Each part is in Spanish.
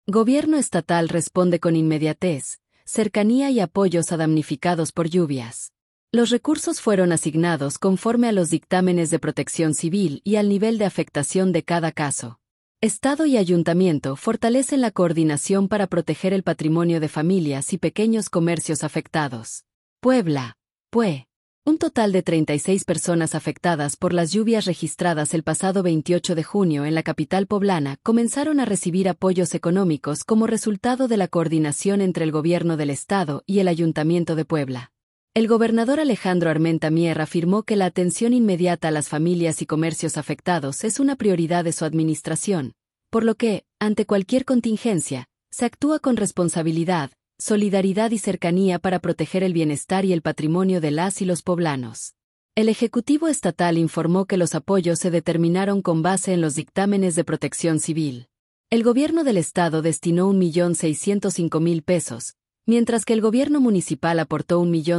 Gobierno estatal responde con inmediatez, cercanía y apoyos a damnificados por lluvias. Los recursos fueron asignados conforme a los dictámenes de Protección Civil y al nivel de afectación de cada caso. Estado y ayuntamiento fortalecen la coordinación para proteger el patrimonio de familias y pequeños comercios afectados. Puebla, PUE. Un total de 36 personas afectadas por las lluvias registradas el pasado 28 de junio en la capital poblana comenzaron a recibir apoyos económicos como resultado de la coordinación entre el gobierno del estado y el ayuntamiento de Puebla. El gobernador Alejandro Armenta Mier afirmó que la atención inmediata a las familias y comercios afectados es una prioridad de su administración, por lo que, ante cualquier contingencia, se actúa con responsabilidad, solidaridad y cercanía para proteger el bienestar y el patrimonio de las y los poblanos. El Ejecutivo Estatal informó que los apoyos se determinaron con base en los dictámenes de Protección Civil. El gobierno del estado destinó 1.605.000 pesos, mientras que el gobierno municipal aportó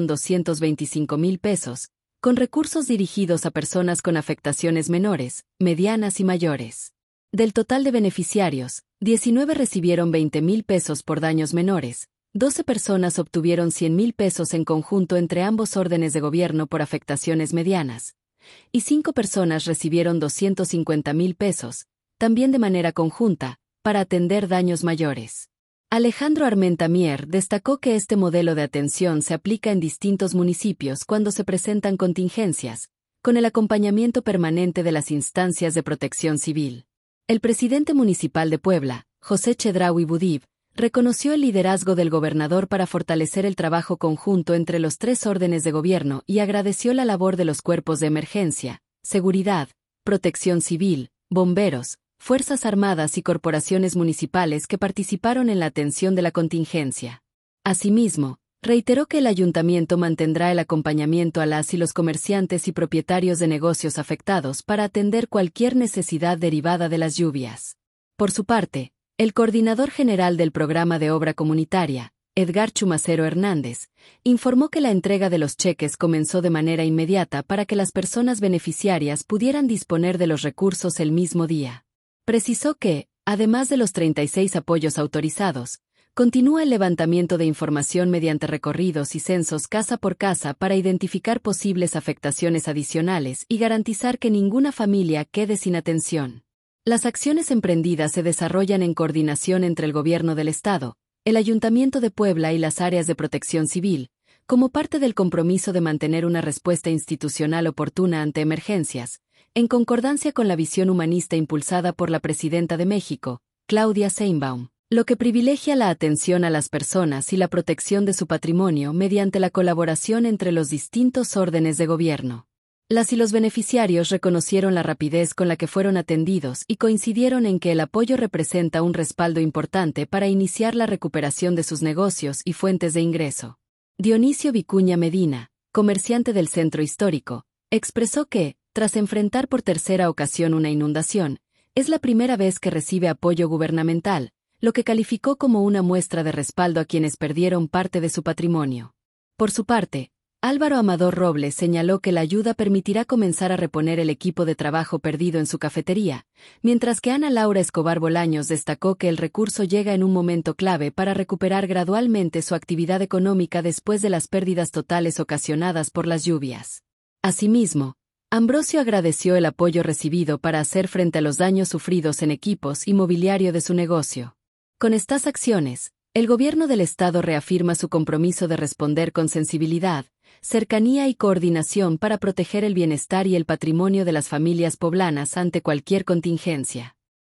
1.225.000 pesos, con recursos dirigidos a personas con afectaciones menores, medianas y mayores. Del total de beneficiarios, 19 recibieron 20.000 pesos por daños menores, 12 personas obtuvieron 100.000 pesos en conjunto entre ambos órdenes de gobierno por afectaciones medianas, y 5 personas recibieron 250.000 pesos, también de manera conjunta, para atender daños mayores. Alejandro Armenta Mier destacó que este modelo de atención se aplica en distintos municipios cuando se presentan contingencias, con el acompañamiento permanente de las instancias de protección civil. El presidente municipal de Puebla, José Chedraui Budib, reconoció el liderazgo del gobernador para fortalecer el trabajo conjunto entre los tres órdenes de gobierno y agradeció la labor de los cuerpos de emergencia, seguridad, protección civil, bomberos, fuerzas armadas y corporaciones municipales que participaron en la atención de la contingencia. Asimismo, reiteró que el ayuntamiento mantendrá el acompañamiento a las y los comerciantes y propietarios de negocios afectados para atender cualquier necesidad derivada de las lluvias. Por su parte, el coordinador general del programa de obra comunitaria, Edgar Chumacero Hernández, informó que la entrega de los cheques comenzó de manera inmediata para que las personas beneficiarias pudieran disponer de los recursos el mismo día. Precisó que, además de los 36 apoyos autorizados, continúa el levantamiento de información mediante recorridos y censos casa por casa para identificar posibles afectaciones adicionales y garantizar que ninguna familia quede sin atención. Las acciones emprendidas se desarrollan en coordinación entre el Gobierno del Estado, el Ayuntamiento de Puebla y las áreas de protección civil, como parte del compromiso de mantener una respuesta institucional oportuna ante emergencias, en concordancia con la visión humanista impulsada por la Presidenta de México, Claudia Sheinbaum, lo que privilegia la atención a las personas y la protección de su patrimonio mediante la colaboración entre los distintos órdenes de gobierno. Las y los beneficiarios reconocieron la rapidez con la que fueron atendidos y coincidieron en que el apoyo representa un respaldo importante para iniciar la recuperación de sus negocios y fuentes de ingreso. Dionisio Vicuña Medina, comerciante del centro histórico, expresó que, tras enfrentar por tercera ocasión una inundación, es la primera vez que recibe apoyo gubernamental, lo que calificó como una muestra de respaldo a quienes perdieron parte de su patrimonio. Por su parte, Álvaro Amador Robles señaló que la ayuda permitirá comenzar a reponer el equipo de trabajo perdido en su cafetería, mientras que Ana Laura Escobar Bolaños destacó que el recurso llega en un momento clave para recuperar gradualmente su actividad económica después de las pérdidas totales ocasionadas por las lluvias. Asimismo, Ambrosio agradeció el apoyo recibido para hacer frente a los daños sufridos en equipos y mobiliario de su negocio. Con estas acciones, el gobierno del estado reafirma su compromiso de responder con sensibilidad, cercanía y coordinación para proteger el bienestar y el patrimonio de las familias poblanas ante cualquier contingencia.